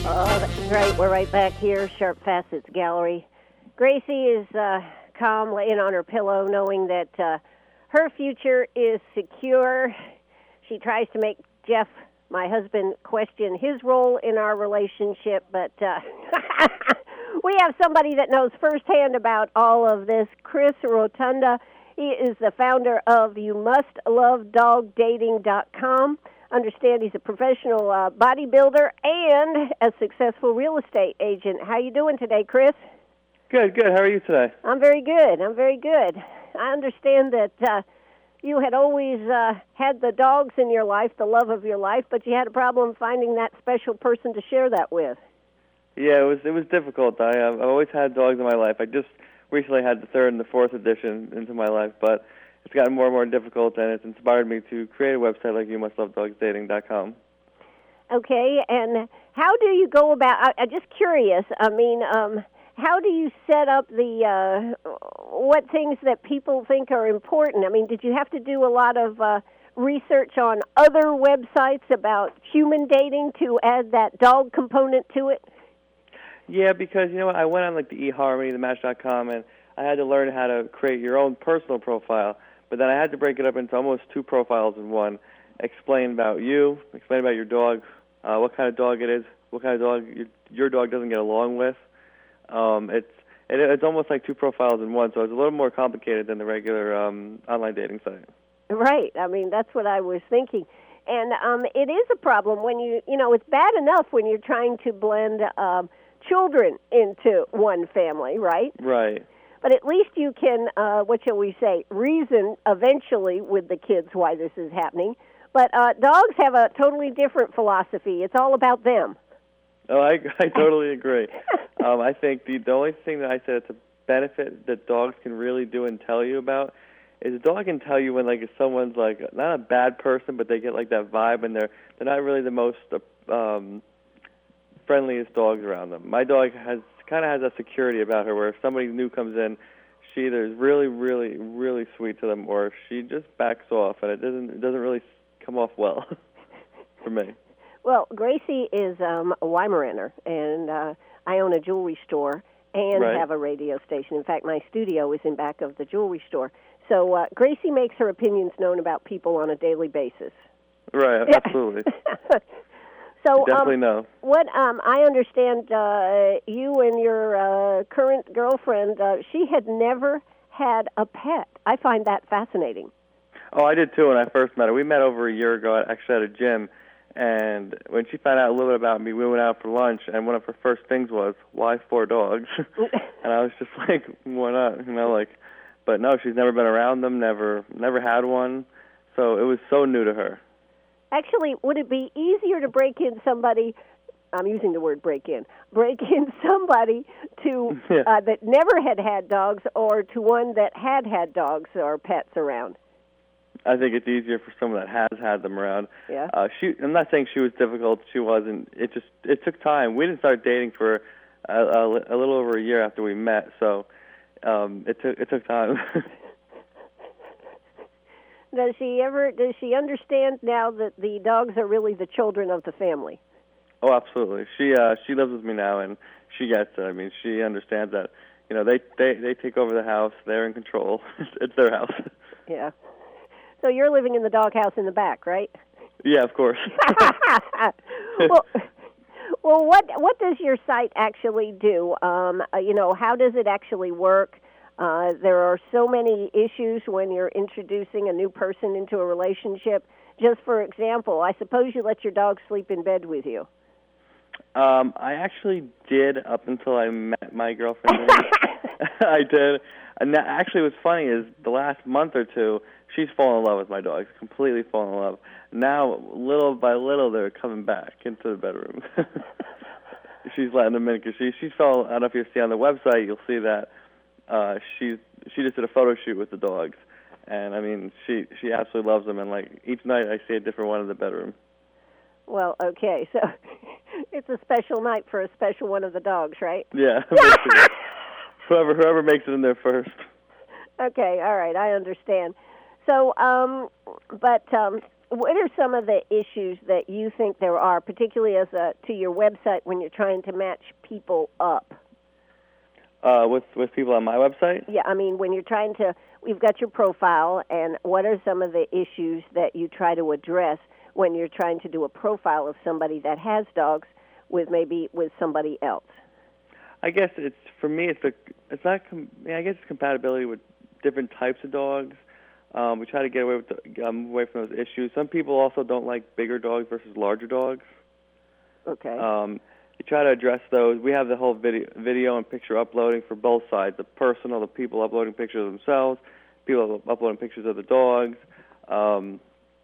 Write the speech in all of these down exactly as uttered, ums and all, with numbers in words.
Oh, that's right. We're right back here, Sharp Facets Gallery. Gracie is uh, calm, laying on her pillow, knowing that uh, her future is secure. She tries to make Jeff, my husband, question his role in our relationship, but uh, we have somebody that knows firsthand about all of this, Chris Rotunda. He is the founder of you must love dog dating dot com. Understand he's a professional uh, bodybuilder and a successful real estate agent. How you doing today, Chris? Good, good. How are you today? I'm very good. I'm very good. I understand that uh, you had always uh, had the dogs in your life, the love of your life, but you had a problem finding that special person to share that with. Yeah, it was it was difficult. I, uh, I've always had dogs in my life. I just recently had the third and the fourth edition into my life, but it's gotten more and more difficult, and it's inspired me to create a website like you must love dogs dating dot com. Okay, and how do you go about, I, I'm just curious, I mean, um, how do you set up the, uh, what things that people think are important? I mean, did you have to do a lot of uh, research on other websites about human dating to add that dog component to it? Yeah, because, you know what, I went on like the eHarmony, the Match dot com, and I had to learn how to create your own personal profile. But then I had to break it up into almost two profiles in one. Explain about you, explain about your dog, uh, what kind of dog it is, what kind of dog your, your dog doesn't get along with. Um, it's it, it's almost like two profiles in one, so it's a little more complicated than the regular um, online dating site. Right. I mean, that's what I was thinking. And um, it is a problem when you, you know, it's bad enough when you're trying to blend um, children into one family, right? Right. But at least you can, uh, what shall we say, reason eventually with the kids why this is happening. But uh, dogs have a totally different philosophy. It's all about them. Oh, I, I totally agree. um, I think the, the only thing that I said it's a benefit that dogs can really do and tell you about is a dog can tell you when like if someone's like not a bad person, but they get like that vibe and they're they're not really the most um, friendliest dogs around them. My dog has kind of has that security about her where if somebody new comes in, she either is really, really, really sweet to them or she just backs off, and it doesn't it doesn't really come off well for me. Well, Gracie is um, a Weimaraner, and uh, I own a jewelry store and right. have a radio station. In fact, my studio is in back of the jewelry store. So uh, Gracie makes her opinions known about people on a daily basis. Right, absolutely. So, you definitely um, know. What um, I understand, uh, you and your uh, current girlfriend, uh, she had never had a pet. I find that fascinating. Oh, I did too when I first met her. We met over a year ago, actually at a gym, and when she found out a little bit about me, we went out for lunch, and one of her first things was, why four dogs? And I was just like, why not? You know, like, but no, she's never been around them, never, never had one, so it was so new to her. Actually, would it be easier to break in somebody, I'm using the word break in, break in somebody to yeah. uh, that never had had dogs or to one that had had dogs or pets around? I think it's easier for someone that has had them around. Yeah. Uh, she, I'm not saying she was difficult. She wasn't. It just it took time. We didn't start dating for a, a, a little over a year after we met, so um, it took it took time. Does she ever? Does she understand now that the dogs are really the children of the family? Oh, absolutely. She uh, she lives with me now, and she gets it. I mean, she understands that. You know, they they they take over the house. They're in control. It's their house. Yeah. So you're living in the doghouse in the back, right? Yeah, of course. well, well, what what does your site actually do? Um, uh, you know, how does it actually work? Uh, there are so many issues when you're introducing a new person into a relationship. Just for example, I suppose you let your dog sleep in bed with you. Um, I actually did up until I met my girlfriend. I did. And that actually what's funny is the last month or two, she's fallen in love with my dogs, completely fallen in love. Now, little by little, they're coming back into the bedroom. She's letting them in because she, she fell, I don't know if you see on the website, you'll see that uh, she's, she just did a photo shoot with the dogs. And, I mean, she, she absolutely loves them. And, like, each night I see a different one in the bedroom. Well, okay, so it's a special night for a special one of the dogs, right? Yeah, basically. whoever, whoever makes it in there first. Okay, all right, I understand. So, um, but um, what are some of the issues that you think there are, particularly as a, to your website when you're trying to match people up? Uh, with with people on my website? Yeah, I mean, when you're trying to, we've got your profile, and what are some of the issues that you try to address when you're trying to do a profile of somebody that has dogs with maybe with somebody else? I guess it's, for me, it's a, it's not, com- I guess it's compatibility with different types of dogs. Um, we try to get away with the, um, away from those issues. Some people also don't like bigger dogs versus larger dogs. Okay. Um, you try to address those. We have the whole video, video and picture uploading for both sides, the personal, the people uploading pictures of themselves, people uploading pictures of the dogs. Um,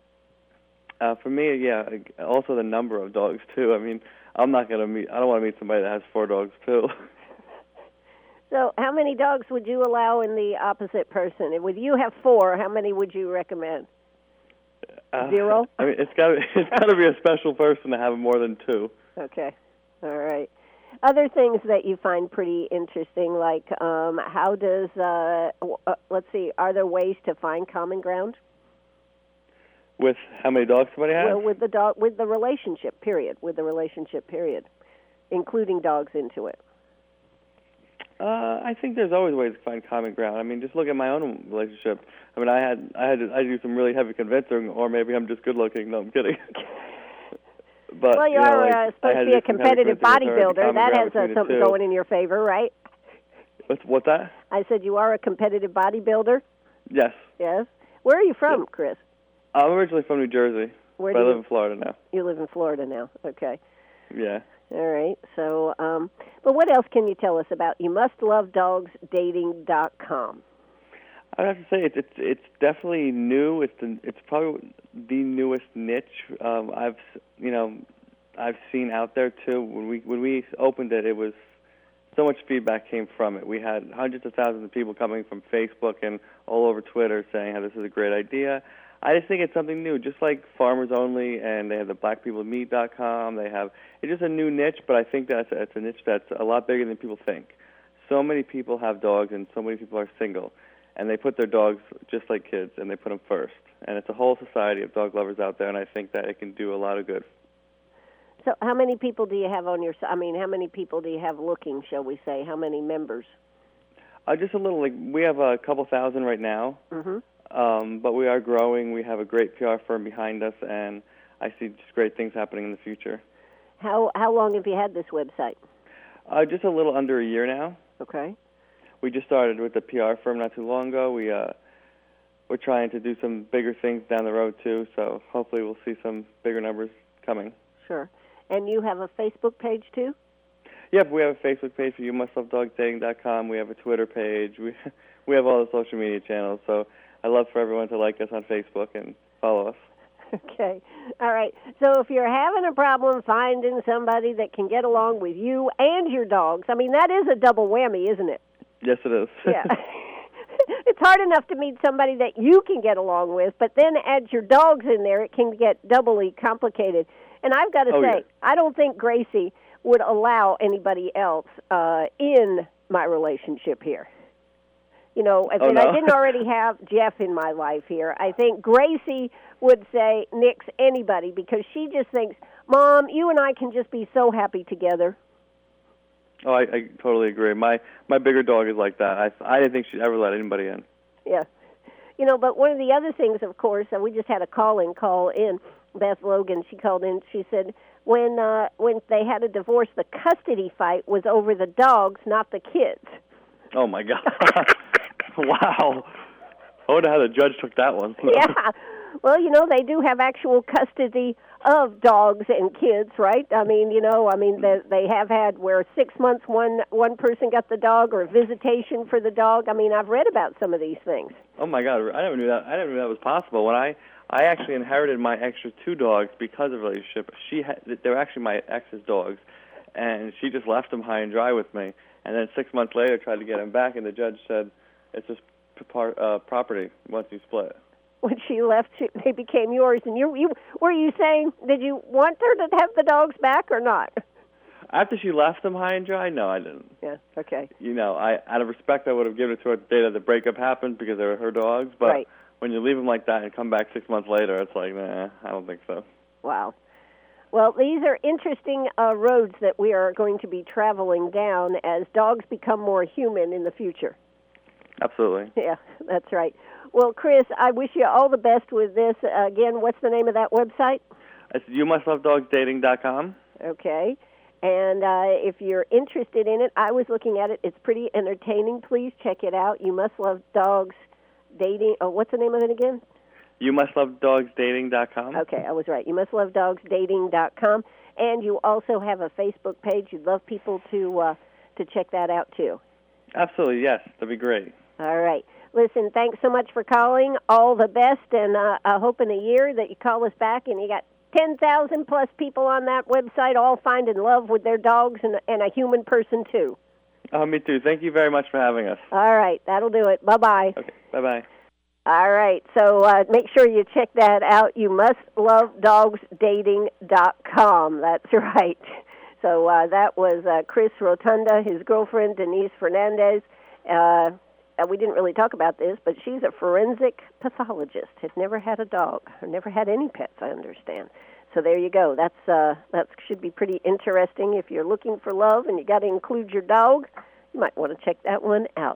uh, for me, yeah, also the number of dogs, too. I mean, I'm not going to meet, I don't want to meet somebody that has four dogs, too. So how many dogs would you allow in the opposite person? And with you have four, how many would you recommend? Uh, Zero? I mean, it's got to it's got to be a special person to have more than two. Okay. All right. Other things that you find pretty interesting, like um, how does, uh, uh, let's see, are there ways to find common ground? With how many dogs somebody has? Well, with the dog, with the relationship, period, with the relationship, period, including dogs into it. Uh, I think there's always ways to find common ground. I mean, just look at my own relationship. I mean, I had I had to, I do some really heavy convincing, or maybe I'm just good looking. No, I'm kidding. But well, you, you know, are like, uh, supposed to be a competitive bodybuilder. That has uh, something going in your favor, right? What's what's that? I said you are a competitive bodybuilder. Yes. Yes. Where are you from, yes. Chris? I'm originally from New Jersey. Where but do I live you, in Florida now. You live in Florida now. Okay. Yeah. All right. So, um, but what else can you tell us about you must love dogs dating dot com? I have to say it's it's it's definitely new. It's the, it's probably the newest niche um, I've you know I've seen out there too. When we when we opened it, it was so much feedback came from it. We had hundreds of thousands of people coming from Facebook and all over Twitter saying how this is a great idea. I just think it's something new, just like Farmers Only, and they have the black people meet dot com. They have it's just a new niche, but I think that's it's a niche that's a lot bigger than people think. So many people have dogs, and so many people are single, and they put their dogs just like kids, and they put them first. And it's a whole society of dog lovers out there, and I think that it can do a lot of good. So, how many people do you have on your? I mean, how many people do you have looking? Shall we say? How many members? Uh, just a little. Like we have a couple thousand right now. Mm-hmm. Um, but we are growing. We have a great P R firm behind us, and I see just great things happening in the future. How how long have you had this website? Uh, just a little under a year now. Okay. We just started with the P R firm not too long ago. We uh, we're trying to do some bigger things down the road too. So hopefully we'll see some bigger numbers coming. Sure. And you have a Facebook page too? Yep, we have a Facebook page for you must love dogs dating dot com. We have a Twitter page. We we have all the social media channels. So I'd love for everyone to like us on Facebook and follow us. Okay. All right. So if you're having a problem finding somebody that can get along with you and your dogs, I mean, that is a double whammy, isn't it? Yes, it is. Yeah. It's hard enough to meet somebody that you can get along with, but then add your dogs in there, it can get doubly complicated. And I've got to oh, say, yeah. I don't think Gracie would allow anybody else uh, in my relationship here. You know, if oh, no. I didn't already have Jeff in my life here, I think Gracie would say nix anybody because she just thinks, Mom, you and I can just be so happy together. Oh, I, I totally agree. My my bigger dog is like that. I I didn't think she'd ever let anybody in. Yeah. You know, but one of the other things, of course, uh, we just had a call-in call in. Beth Logan, she called in, she said, when uh, when they had a divorce, the custody fight was over the dogs, not the kids. Oh, my God. Wow. I wonder how the judge took that one. Yeah. Well, you know, they do have actual custody of dogs and kids, right? I mean, you know, I mean, they, they have had where six months one one person got the dog or visitation for the dog. I mean, I've read about some of these things. Oh, my God. I never knew that. I never knew that was possible. When I, I actually inherited my extra two dogs because of a relationship. She had, they were actually my ex's dogs, and she just left them high and dry with me. And then six months later tried to get them back, and the judge said, it's just part, uh, property once you split. When she left, she, they became yours. And you, you were you saying, did you want her to have the dogs back or not? After she left them high and dry, no, I didn't. Yeah, okay. You know, I out of respect, I would have given it to her the day that the breakup happened because they were her dogs. But right. when you leave them like that and come back six months later, it's like, nah, I don't think so. Wow. Well, these are interesting uh, roads that we are going to be traveling down as dogs become more human in the future. Absolutely. Yeah, that's right. Well, Chris, I wish you all the best with this. Uh, again, what's the name of that website? It's you must love dogs dating dot com. Okay. And uh, if you're interested in it, I was looking at it. It's pretty entertaining. Please check it out. You Must Love Dogs Dating. Oh, what's the name of it again? you must love dogs dating dot com. Okay, I was right. you must love dogs dating dot com. And you also have a Facebook page. You'd love people to uh, to check that out, too. Absolutely, yes. That'd be great. All right. Listen, thanks so much for calling. All the best, and uh, I hope in a year that you call us back and you got ten thousand plus people on that website all finding love with their dogs and, and a human person, too. Oh, me too. Thank you very much for having us. All right. That'll do it. Bye-bye. Okay. Bye-bye. All right. So uh, make sure you check that out. you must love dogs dating dot com. That's right. So uh, that was uh, Chris Rotunda, his girlfriend, Denise Fernandez. Uh, we didn't really talk about this, but she's a forensic pathologist. Has never had a dog, or never had any pets, I understand. So there you go. That's uh, that should be pretty interesting. If you're looking for love and you got to include your dog, you might want to check that one out.